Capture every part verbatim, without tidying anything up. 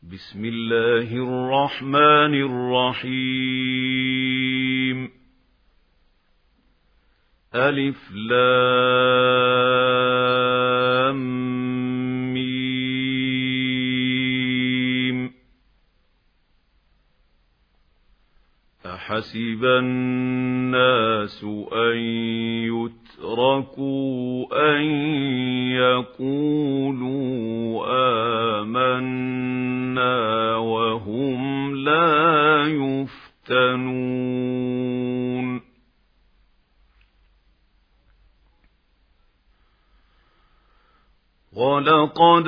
بسم الله الرحمن الرحيم. ألف لام ميم. أحسب الناس أن يتركوا أن يقولوا آمنا وهم لا يفتنون. ولقد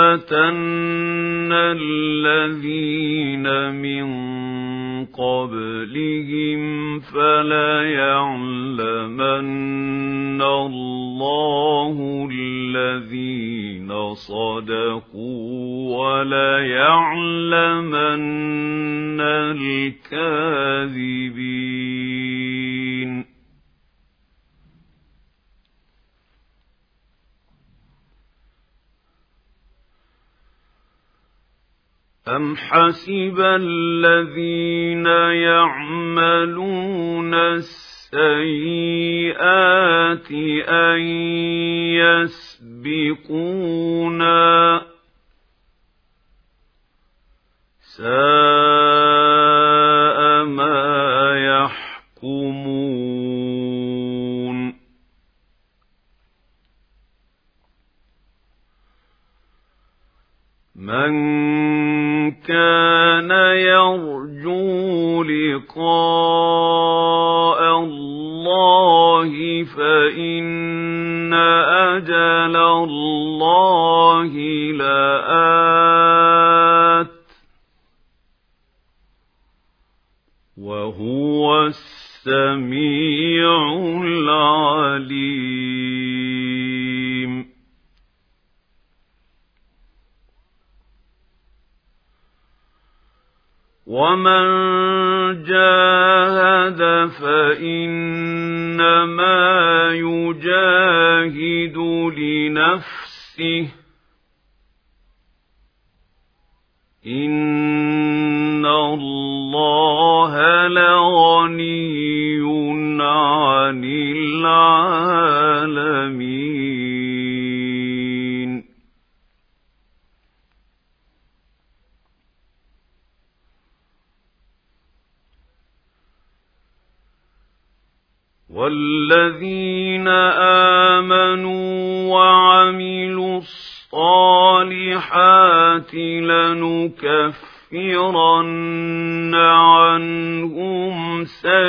فتنا الذين من قبلهم فليعلمن الله الذين صدقوا وليعلمن الكاذبين. أم حسب الذين يعملون السيئات أن يسبقونا ساء ما يحكمون. من كان يرجو لقاء الله فإن أجل الله لآت وهو السميع العليم. ومن جاهد فإنما يجاهد لنفسه إن الله لغني عن العالمين. والذين آمنوا وعملوا الصالحات لنكفرن عنهم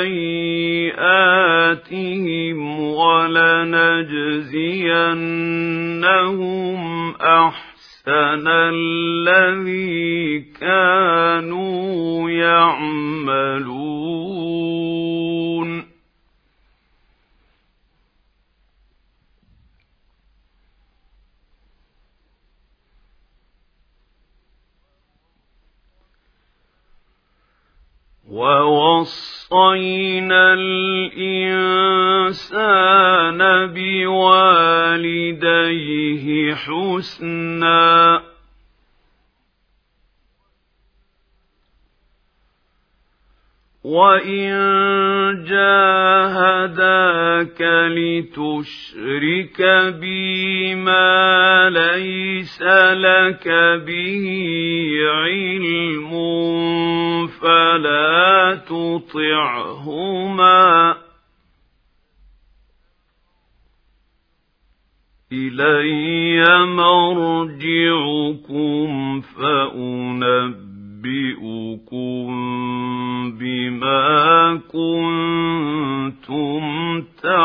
سيئاتهم ولنجزينهم أحسن الذي كانوا يعملون. ووصينا الإنسان بوالديه حسنا وإن جاهداك لتشرك بي ما ليس لك به علم فلا تطعهما إلي مرجعكم فأنبئكم بما كنتم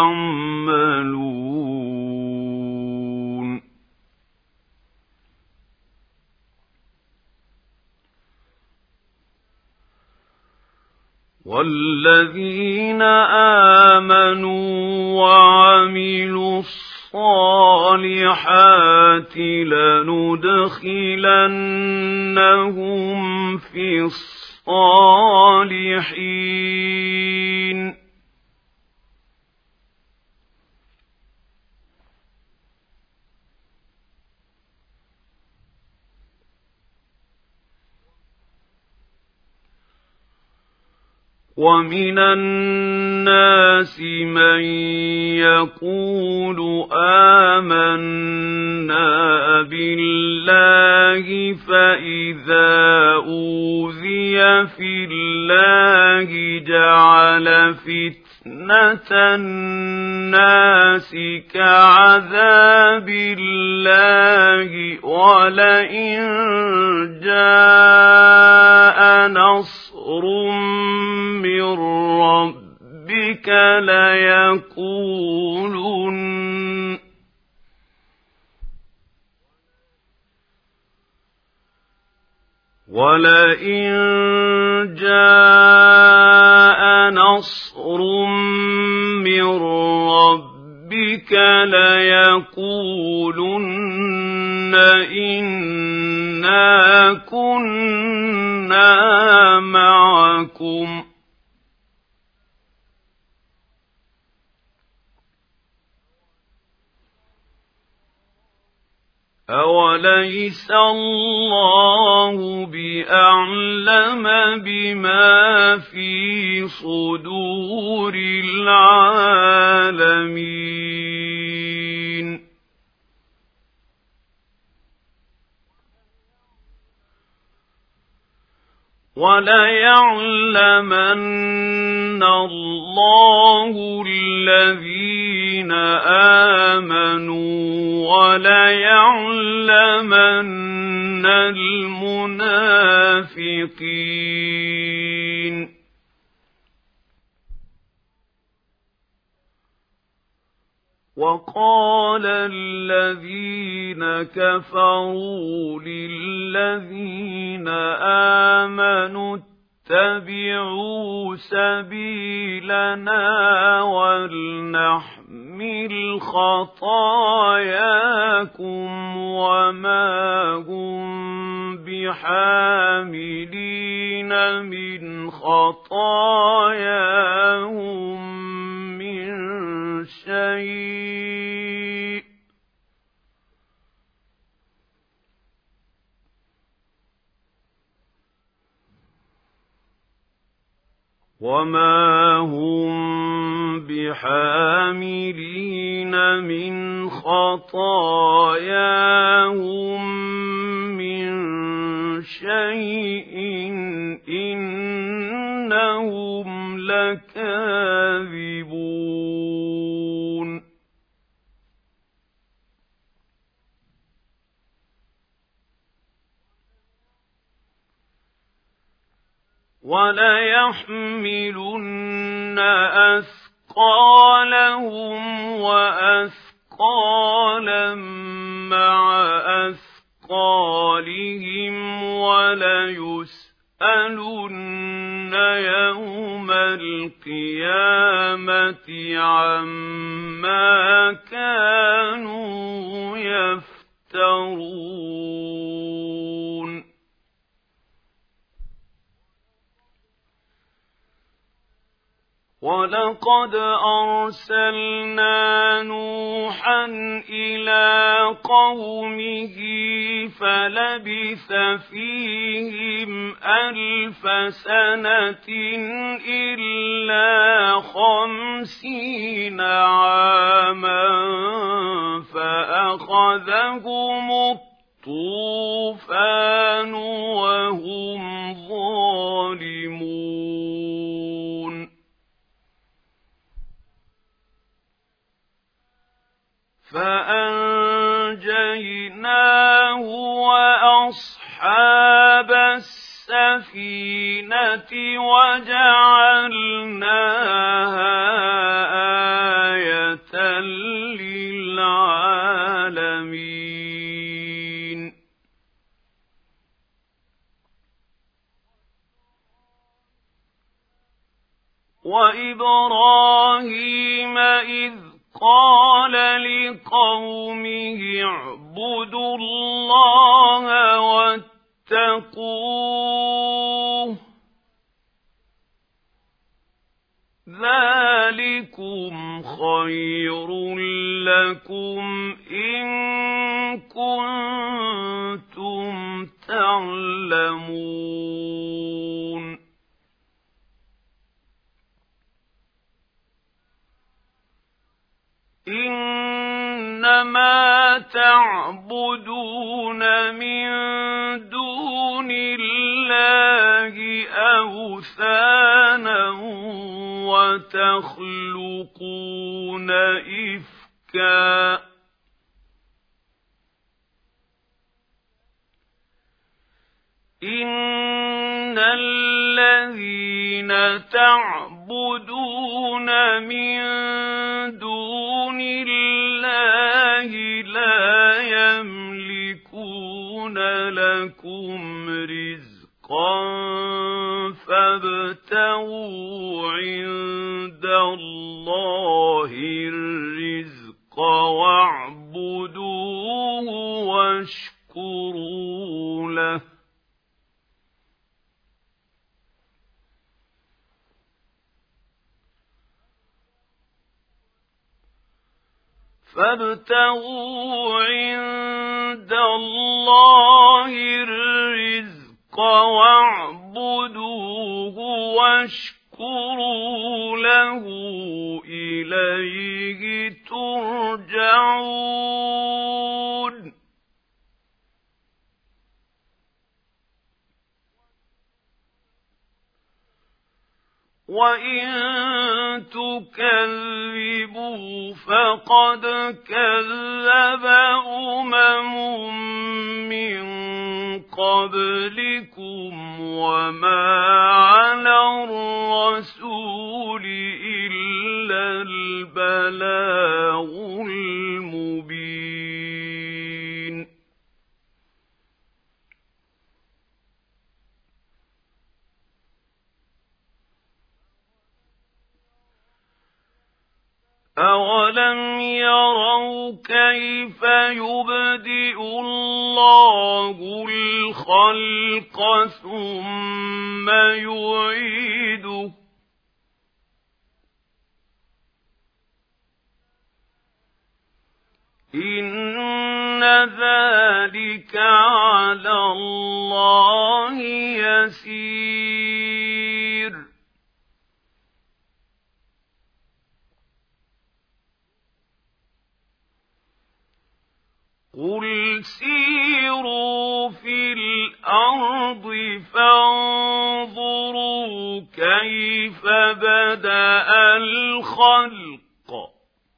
تعملون. والذين آمنوا وعملوا الصالحات لندخلنهم في الصالحين ومن الناس من يقول آمنا بالله فإذا أوذي في الله جعل فتنة الناس كعذاب الله ولئن جاء نصر من ربك ليقولن ولئن جاء نصر من ربك ليقولن إنا كنا معكم أوليس الله بأعلم بما في صدور العالمين وليعلمن الله الذين آمنوا وليعلمن المنافقين وقال الذين كفروا للذين آمنوا اتبعوا سبيلنا ولنحمل خطاياكم وما هم بحاملين من خطاياهم من شيء وما هم بحاملين من خطاياهم من شيء إنهم لكاذبون وليحملن أثقالهم وأثقالا مع أثقالهم وليسألن يوم القيامة عما كانوا يفترون ولقد أرسلنا نوحا إلى قومه فلبث فيهم ألف سنة إلا خمسين عاما فأخذهم الطوفان وهم ظالمون فأنجيناه وأصحاب السفينة وجعلناها آية للعالمين وإبراهيم إذ قال لقومه اعبدوا الله واتقوه ذلكم خير لكم إن كنتم تعلمون تعبدون من دون الله أوثانا وتخلقون إفكا إن الذين تعبدون من دون الله لا يملكون لكم رزقا فابتغوا عند الله الرزق واعبدوه واشكروا له فابتغوا عند الله الرزق واعبدوه واشكروا له إليه ترجعون وإن تكذبوا فقد كذب أمم من قبلكم وما على الرسول إلا البلاغ المبين أَوَلَمْ يَرَوْا كَيْفَ يُبْدِئُ اللَّهُ الْخَلْقَ ثُمَّ يُعِيدُهُ إِنَّ ذَلِكَ عَلَى اللَّهِ يَسِيرٌ قُلْ سِيرُوا فِي الْأَرْضِ فَانظُرُوا كَيْفَ بَدَأَ الْخَلْقَ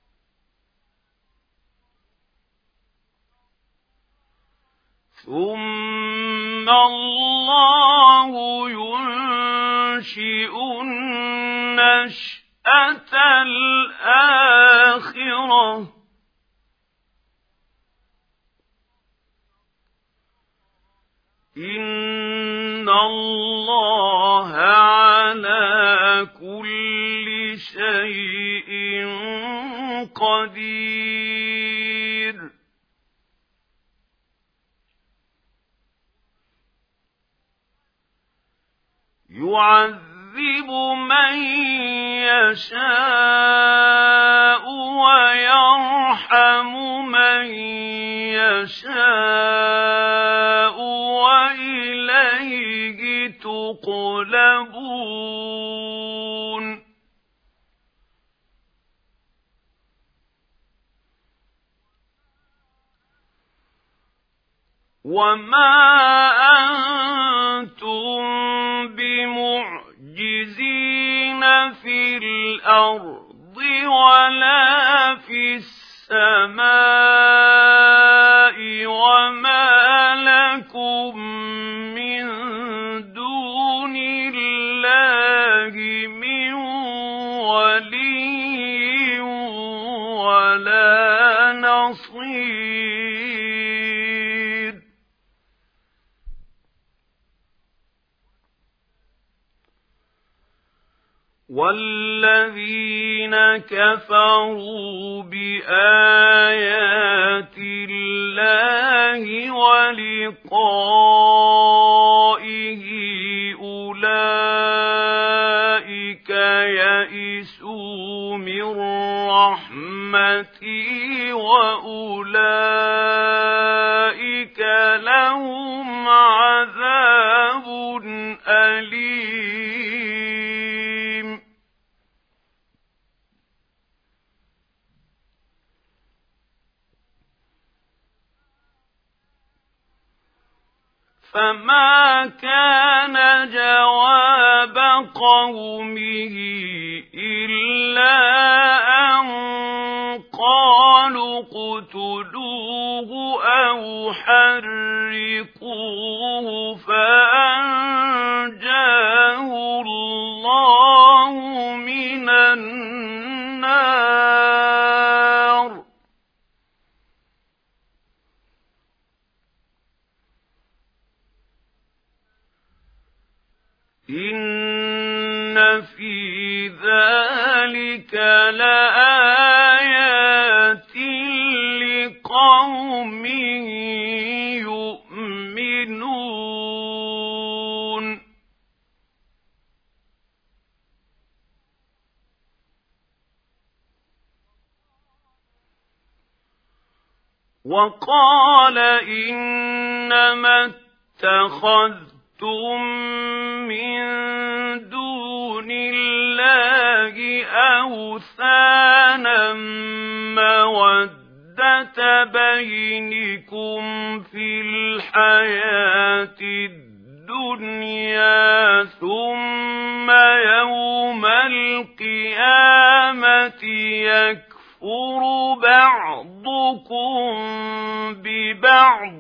ثُمَّ اللَّهُ يُنشِئُ النَّشْأَةَ الْآخِرَةَ إِنَّ اللَّهَ عَلَى كُلِّ شَيْءٍ قَدِيرٌ يُعَذِّبُ مَن يَشَاءُ وَيَرْحَمُ مَن يَشَاءُ وَإِلَيْهِ تُقْلَبُونَ وَمَا أَنتُم بِمُعْجِزِينَ فِي الْأَرْضِ وَلَا فِي السَّمَاءِ وَمَا لَكُم مِّن دُونِ اللَّهِ مِن وَلِيٍّ وَلَا نَصِيرٍ وَالَّذِينَ كَفَرُوا بِآيَاتِ اللَّهِ وَلِقَائِهِ أُولَئِكَ يَئِسُوا مِن رَّحْمَتِي وَأُولَئِكَ لَهُمْ عَذَابٌ أَلِيمٌ فما كان جواب قومه إلا أن قالوا اقتلوه أو حرقوه فأنجاه الله من النار. إن في ذلك لآيات لقوم يؤمنون. وقال إنما اتخذتم من دون الله أوثانا مودة بينكم في الحياة الدنيا ثم يوم القيامة يكفر بعضكم ببعض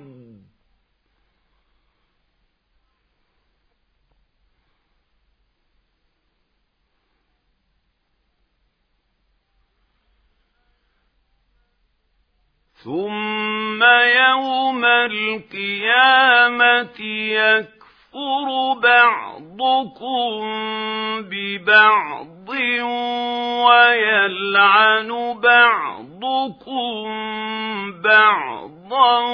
ثم يوم القيامة يكفر بعضكم ببعض ويلعن بعضكم بعضا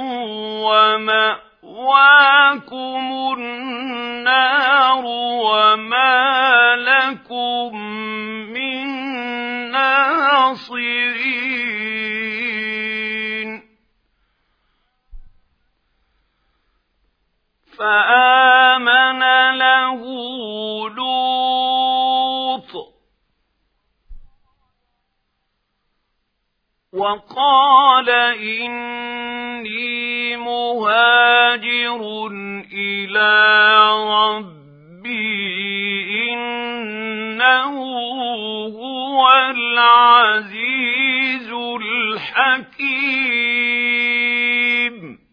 ومأواكم النار وما لكم من ناصرين. فآمن له لوط وقال إني مهاجر إلى ربي إنه هو العزيز الحكيم.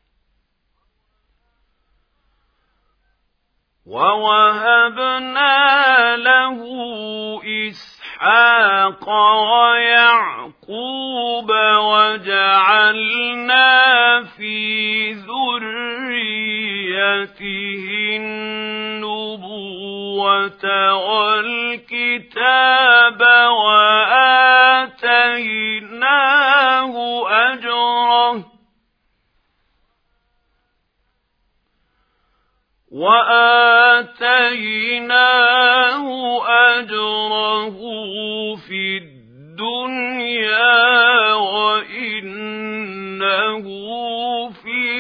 ووهبنا له إسحاق ويعقوب وجعلنا في ذريته النبوة والكتاب وآتيناه أجره وآتيناه أجره في الدنيا وإنه في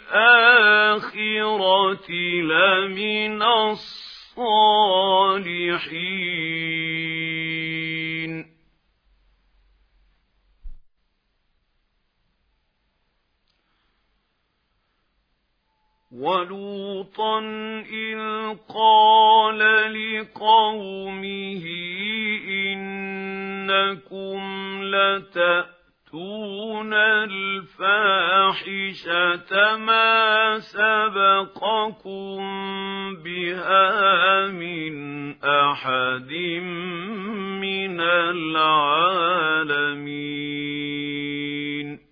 الآخرة لمن الصالحين. ولوطا إذ قال لقومه إنكم لتأتون الفاحشة ما سبقكم بها من أحد من العالمين.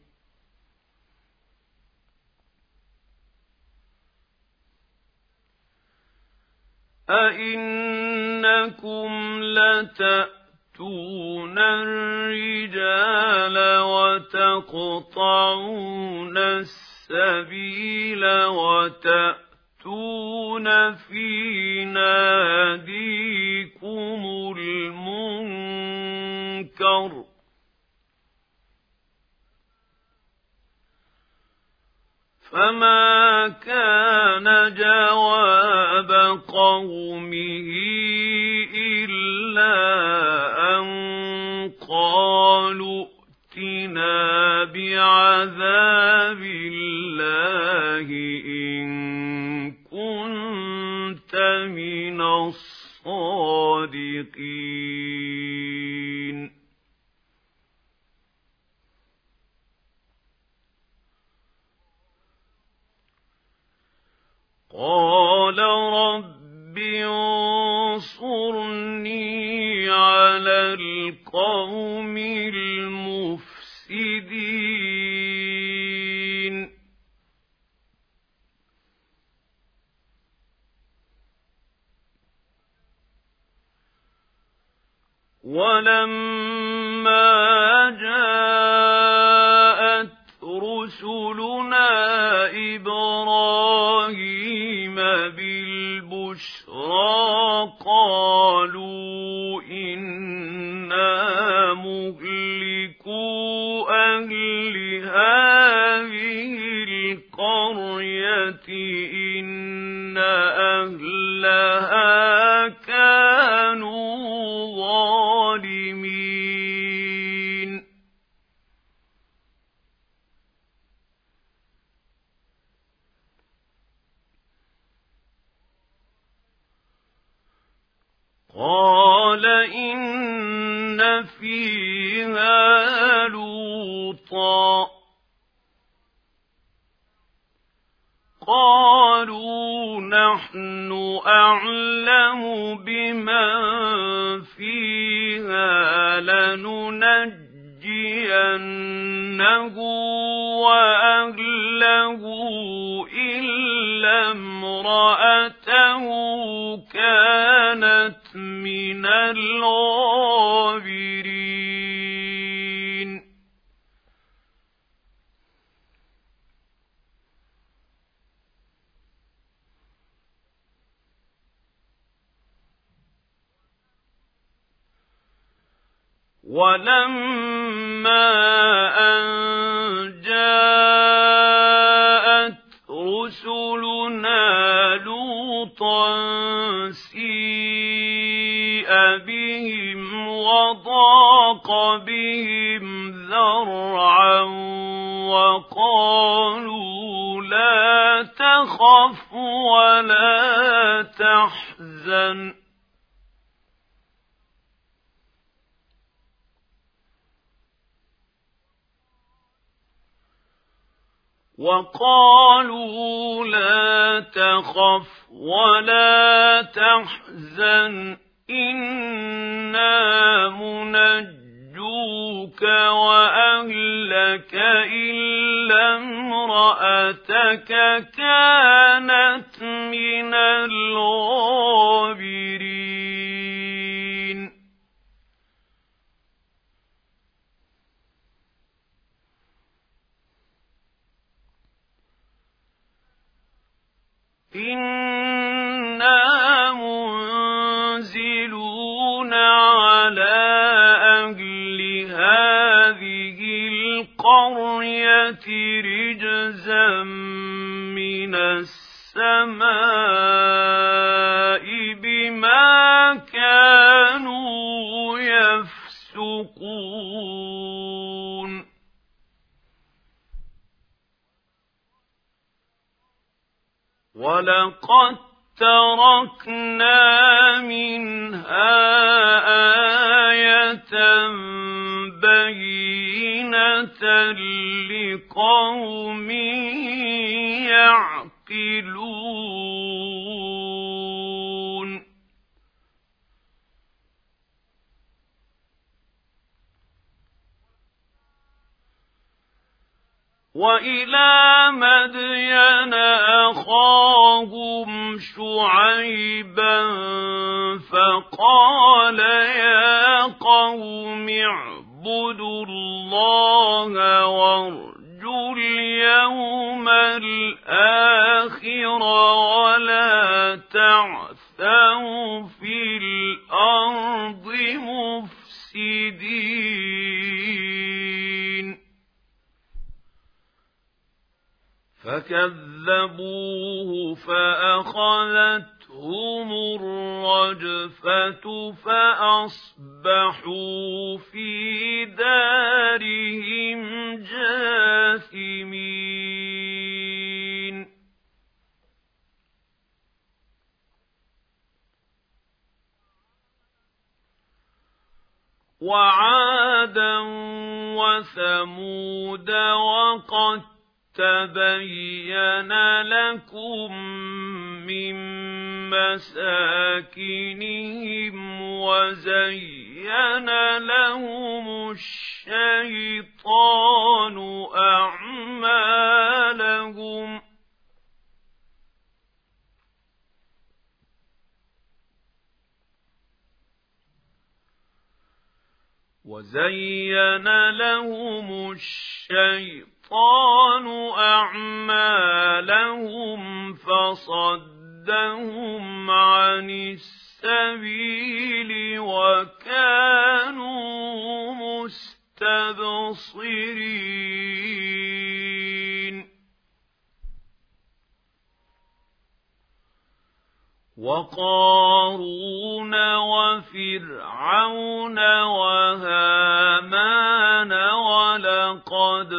أئنكم لتأتون الرجال وتقطعون السبيل وتأتون في ناديكم المنكر فما كان جواب قومه إلا أن قالوا ائتنا بعذاب الله إن الصادقين قال رب انصرني على القوم المفسدين ولما جاءت رسلنا إبراهيم بالبشرى قالوا إنا مهلكو أهل هذه القرية إن أهلها كانوا ظالمين قال إن فيها لوطا قالوا نحن أعلم بمن فيها لننجينه وأهله إلا امرأته كانت من الغابرين ولما أن جاءت رسلنا لوطا سيء بهم وضاق بهم ذرعا وقالوا لا تخف ولا تحزن وقالوا لا تخف ولا تحزن إنا منجوك وأهلك إلا امرأتك كانت من الغابرين إنا منزلون على أهل هذه القرية رجزا من السماء بما كانوا يفسقون ولقد تركنا منها آية بينة لقوم يعقلون وإلى مدين أخاهم شعيبا فقال يا قوم اعبدوا الله وارجوا اليوم الآخر ولا تعثوا في الأرض مفسدين فكذبوه فأخذتهم الرجفة فأصبحوا في دارهم جاثمين وعادا وثمود وقد تبين لكم من مساكنهم وزين لهم الشيطان أعمالهم وزين لهم الشيطان أعمالهم فصدهم عن السبيل وكانوا مستبصرين وقارون وفرعون وهامان ولقد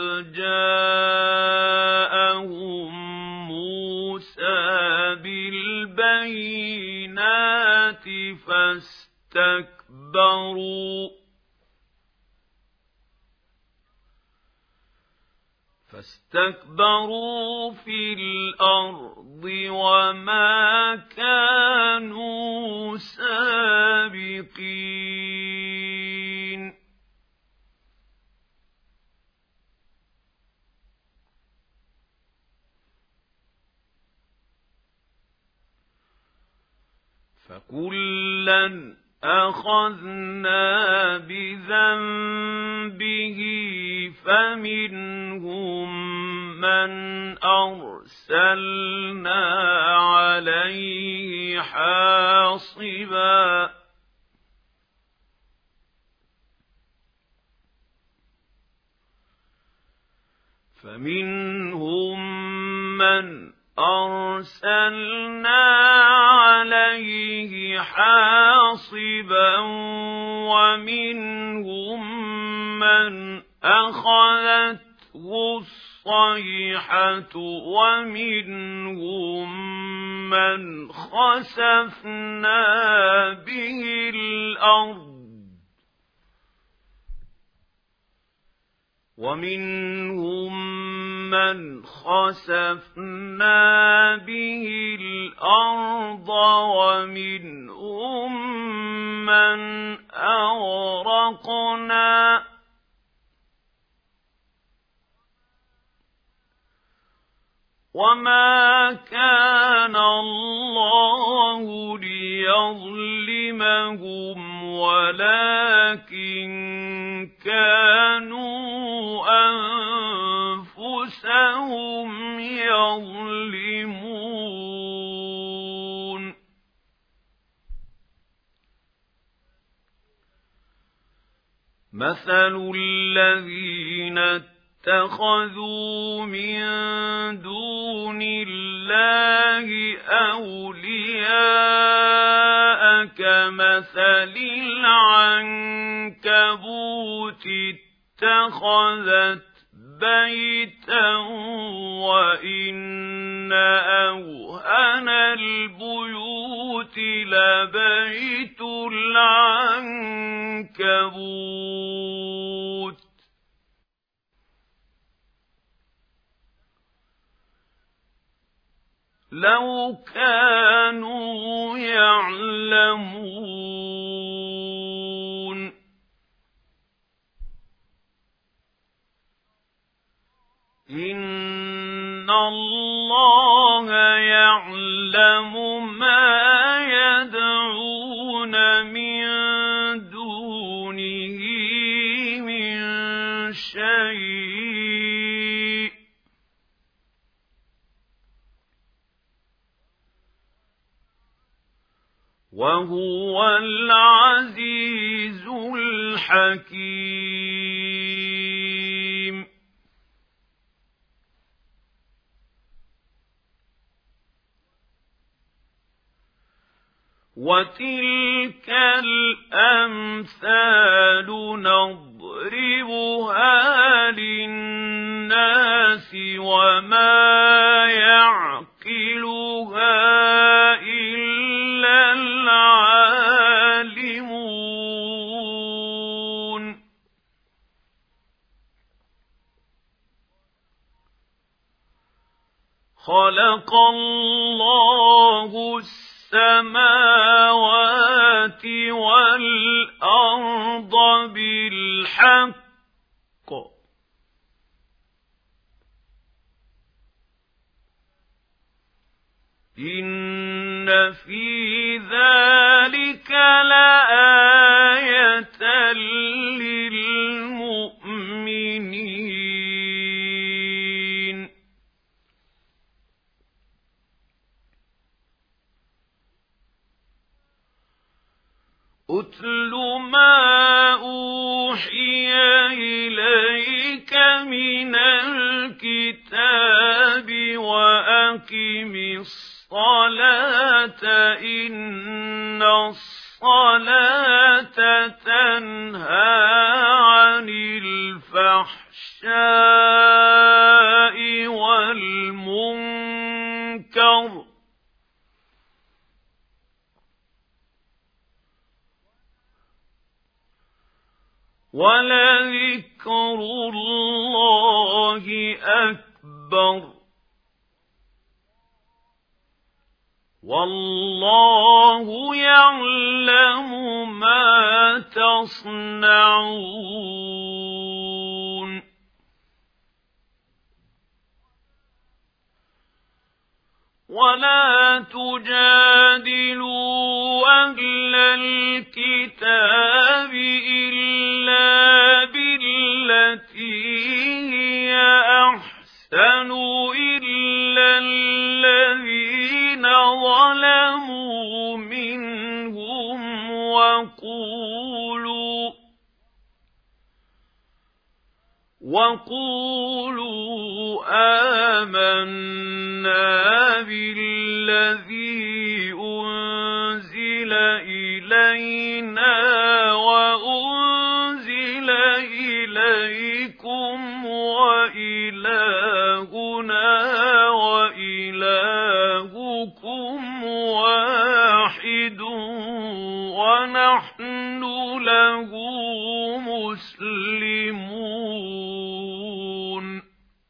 جاءهم موسى بالبينات فاستكبروا فاستكبروا في الأرض وما كانوا سابقين فكلا أخذنا بذنبه فمنهم من أرسلنا عليه حاصبا فمنهم من أرسلنا عليه حاصبا ومنهم من أخذته الصيحة ومنهم من خسفنا به الأرض ومنهم من خسفنا به الأرض ومنهم من أغرقنا وما كان الله ليظلمهم ولكن كانوا أنفسهم يظلمون مثل الذين اتخذوا من دون الله أولياء كمثل العنكبوت اتخذت بيتا وإن أوهن البيوت لبيت العنكبوت لو كانوا يعلمون إن الله يعلم ما يدعون من دونه من شيء وهو العزيز الحكيم وتلك الأمثال نضربها للناس وما يعقلها إلا العالمون خلق الله السماوات والأرض بالحق إن في ذلك لآية للمؤمنين أتل ما أوحي إليك من الكتاب وأقم الصلاة إن الصلاة تنهى عن الفحشاء والمنكر ولذكر الله أكبر والله يعلم ما تصنعون ولا تجادلوا أهل الكتاب إلا بالتي هي أحسن إلا الذين ظلموا منهم وقولوا وقولوا آمنا بالذي أنزل إلينا وأنزل إليكم وإلهنا وإلهكم واحد ونحن له مسلمون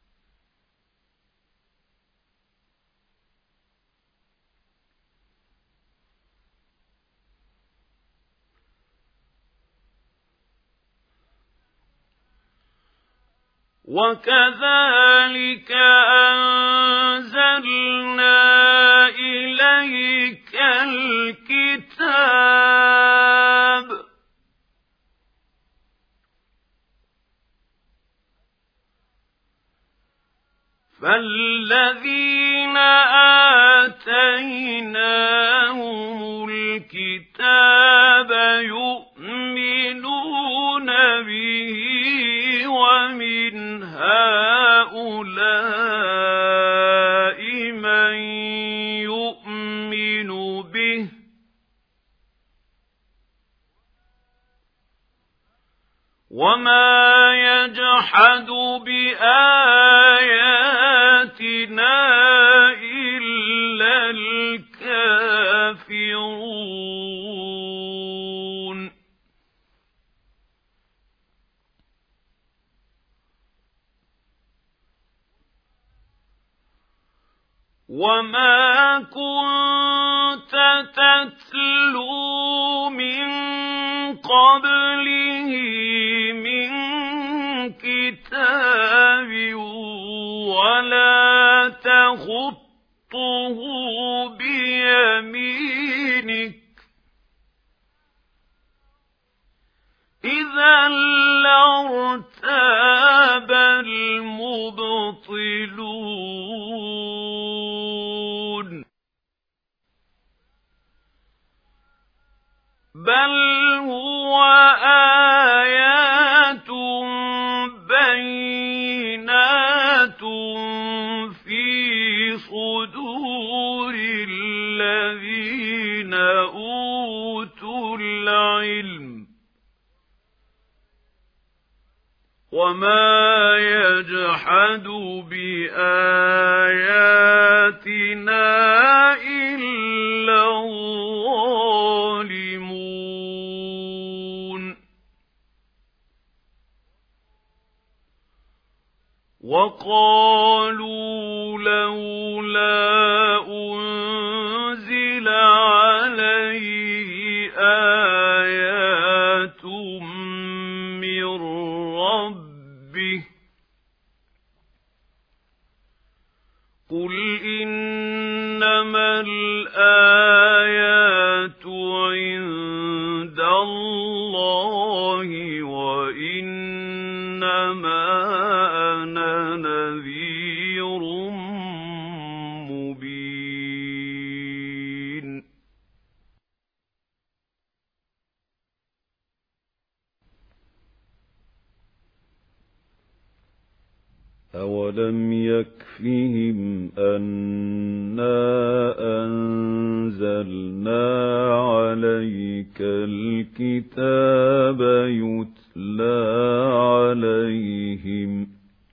وكذلك أنزلنا إليك الكتاب فالذين آتيناهم الكتاب يؤمنون به ومن هؤلاء من يؤمن به وما يجحد بآياتنا إلا الكافرون وما كنت تتلو من قبله من كتاب ولا تخطه بيمينك إذا لارتاب المبطلون بل هو آيات بينات في صدور الذين أوتوا العلم وما يجحد بآياتنا إلا الظالمون وقالوا لولا إنما الآيات عند الله وإنما أنا نذير مبين. أولم يكفهم أنا أنزلنا عليك الكتاب يتلى عليهم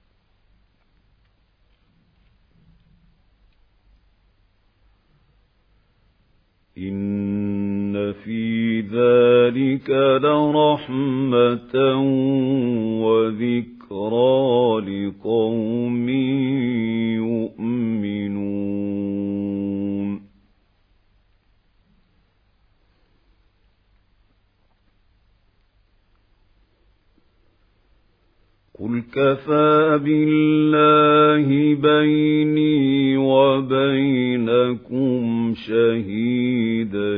إن في ذلك لرحمة وذكرى لقوم يؤمنون. قل كفى بالله بيني وبينكم شهيدا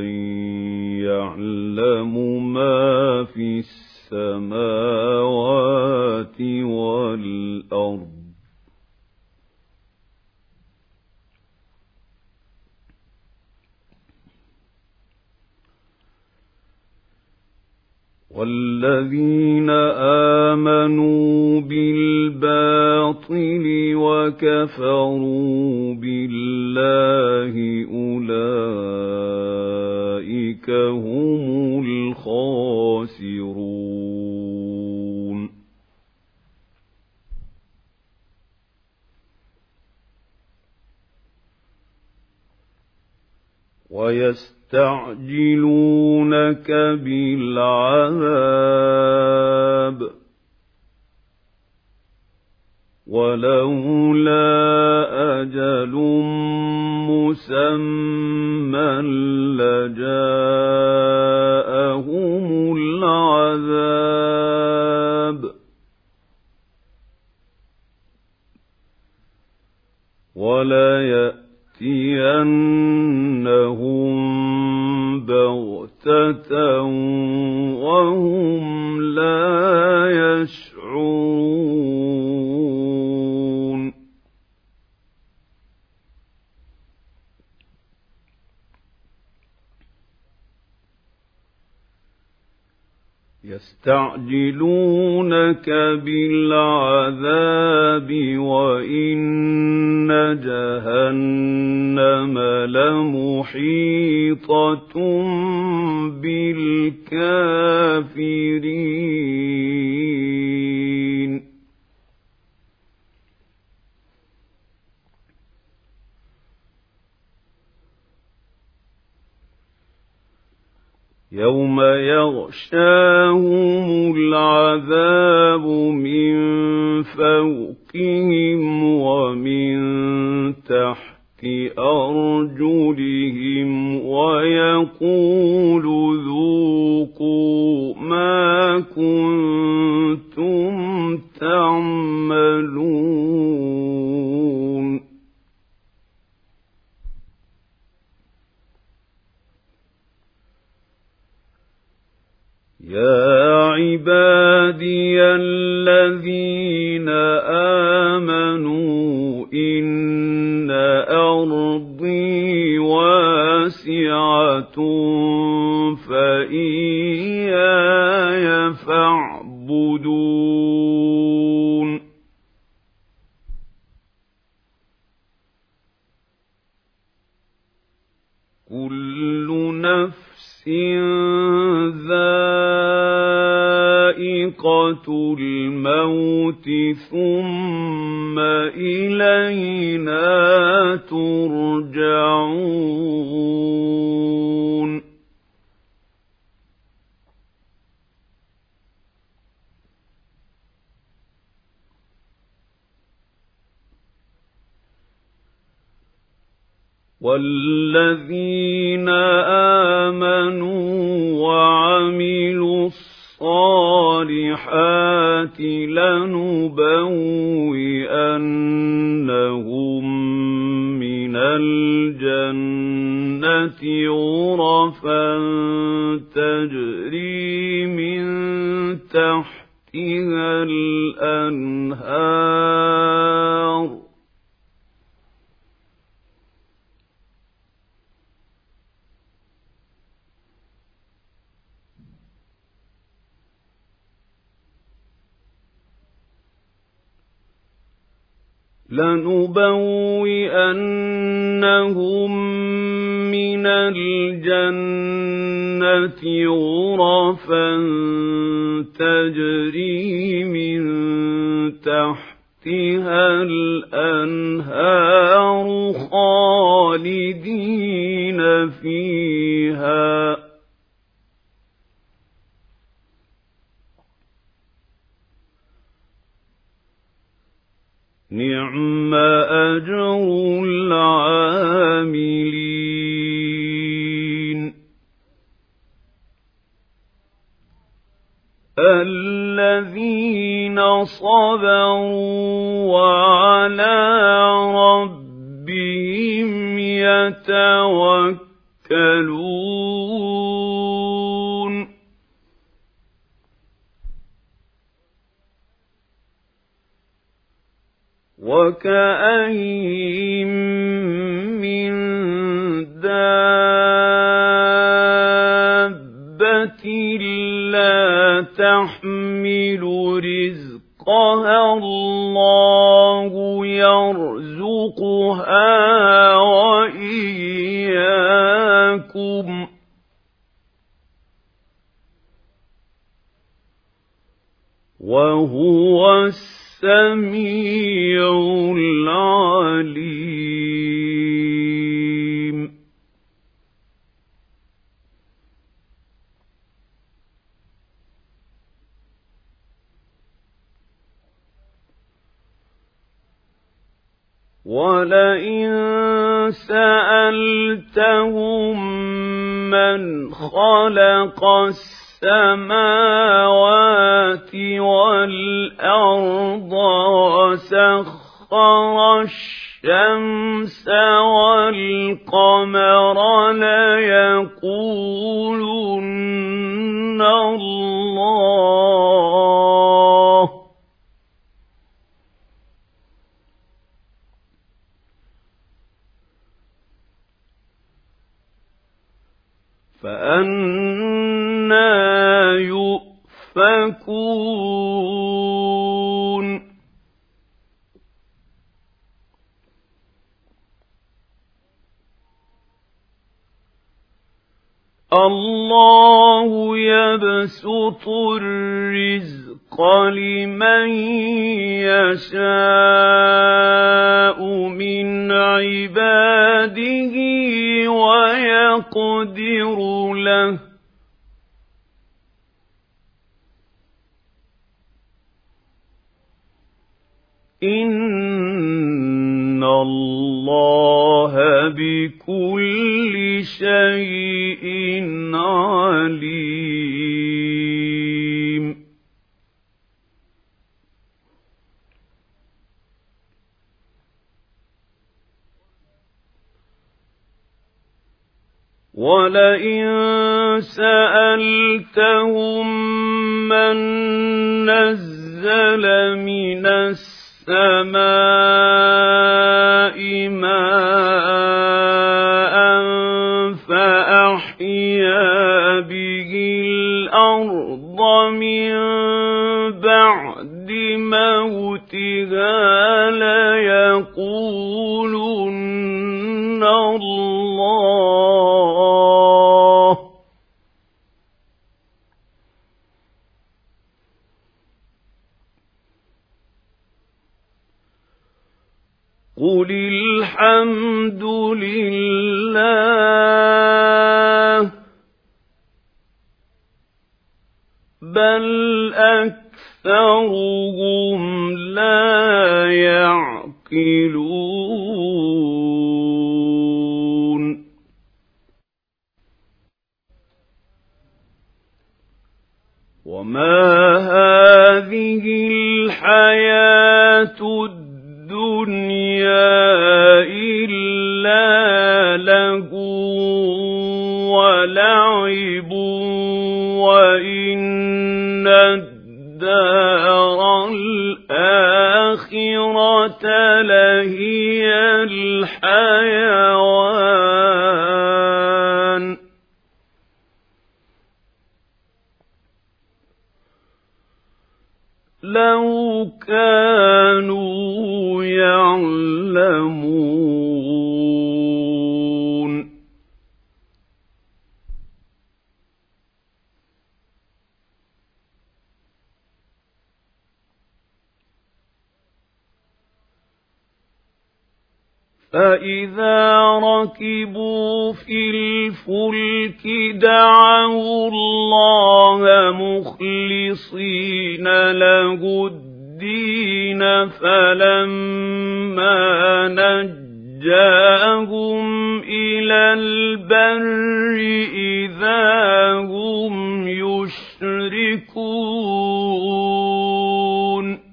يعلم ما في السماوات والأرض والذين آمنوا بالباطل وكفروا بالله أولئك هم الخاسرون. ويستعجلونك بالعذاب ولولا أجل مسمى لجاءهم العذاب وليأتينهم بغتة وهم لا يشعرون. يستعجلونك بالعذاب وإن جهنم لمحيطة بالكافرين. يوم يغشاهم العذاب من فوقهم ومن تحت أرجلهم ويقول ذوقوا ما كنتم تعملون. يا عبادي الذين آمنوا إن أرضي واسعة فإياي فاعبدون. كل نفس ذائقة الموت ثم إلينا ترجعون. والذين آمنوا وعملوا الصالحات لنبوئنهم من الجنة الْجَنَّةِ غُرَفًا تَجْرِي مِن تَحْتِهَا الْأَنْهَارُ لَنُبَوِّئَنَّهُم مِّنَ الْجَنَّةِ غُرَفًا تَجْرِي مِن تَحْتِهَا الْأَنْهَارُ خَالِدِينَ فِيهَا ۚ نِعْمَ أَجْرُ الْعَامِلِينَ الَّذِينَ صَبَرُوا وَعَلَىٰ رَبِّهِمْ يَتَوَكَّلُونَ وَكَأَيِّن مِّن دَابَّةٍ لَّا تَحْمِلُ رِزْقَهَا اللَّهُ يَرْزُقُهَا وَإِيَّاكُمْ ۚ وَهُوَ السَّمِيعُ الْعَلِيمُ وَلَئِن سَأَلْتَهُم مَّنْ خَلَقَ السَّمَاوَاتِ وَالْأَرْضَ وَسَخَّرَ الشَّمْسَ وَالْقَمَرَ لَيَقُولُنَّ اللَّهُ ۚ فَأَنَّىٰ يُؤْفَكُونَ اللَّهُ يَبْسُطُ الرِّزْقَ لِمَن يَشَاءُ مِنْ عِبَادِهِ وَيَقْدِرُ لَهُ ۚ إِنَّ اللَّهَ بِكُلِّ شَيْءٍ عَلِيمٌ وَلَئِن سَأَلْتَهُم مَّن نَّزَّلَ مِنَ السَّمَاءِ مَاءً فَأَحْيَا بِهِ الْأَرْضَ مِن بَعْدِ مَوْتِهَا لَيَقُولُنَّ اللَّهُ ۚ قُلِ الْحَمْدُ لِلَّهِ ۚ بَلْ أَكْثَرُهُمْ لَا يَعْقِلُونَ وَمَا هَٰذِهِ الْحَيَاةُ الدُّنْيَا إِلَّا لَعِبٌ وَلَعِبٌ وَإِنَّ الدَّارَ الْآخِرَةَ لَهِيَ الْحَيَوَانُ لَوْ كَانُوا يَعْلَمُونَ فَإِذَا رَكِبُوا فِي الْفُلْكِ دَعَوُا اللَّهَ مُخْلِصِينَ لَهُ الدِّينَ فَلَمَّا نَجَّاهُمْ إِلَى الْبَرِّ إِذَا هُمْ يُشْرِكُونَ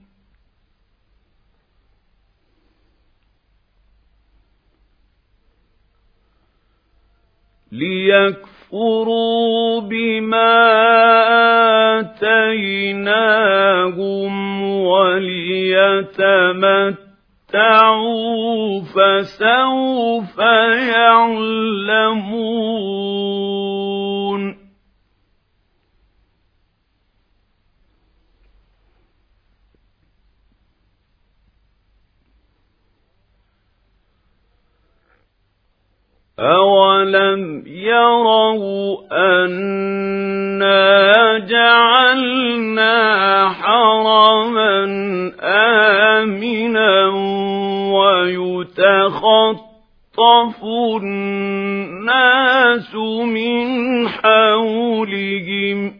لِيَكْفُرُوا بِمَا آتَيْنَاهُمْ وَلِيَتَمَتَّعُوا فَسَوْفَ يَعْلَمُونَ أَوَلَمْ يَرَوْا أَنَّا جَعَلْنَا حَرَمًا آمِنًا وَيُتَخَطَّفُ النَّاسُ مِنْ حَوْلِهِمْ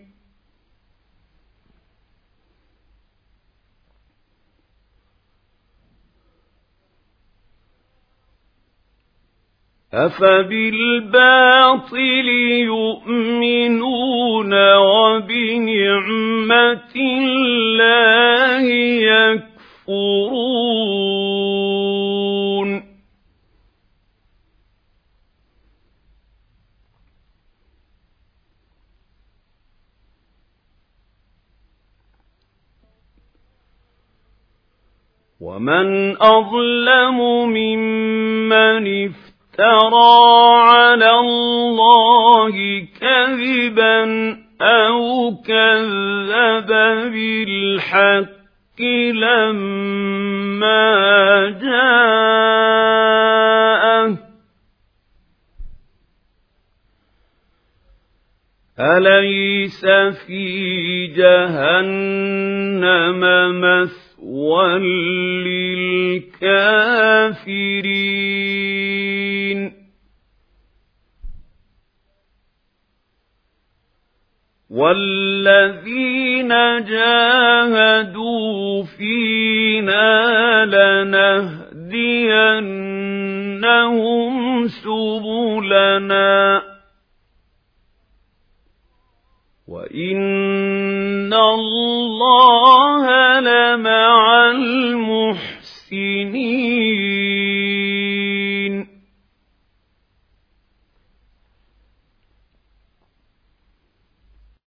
أَفَبِالْبَاطِلِ يُؤْمِنُونَ وَبِنِعْمَةِ اللَّهِ يَكْفُرُونَ وَمَنْ أَظْلَمُ مِمَّنِ افْتَرَىٰ افترى على الله كذبا أو كذب بالحق لما جاءه أليس في جهنم مثوى للكافرين والذين جاهدوا فينا لنهدينهم سبلنا وَإِنَّ اللَّهَ لَمَعَ الْمُحْسِنِينَ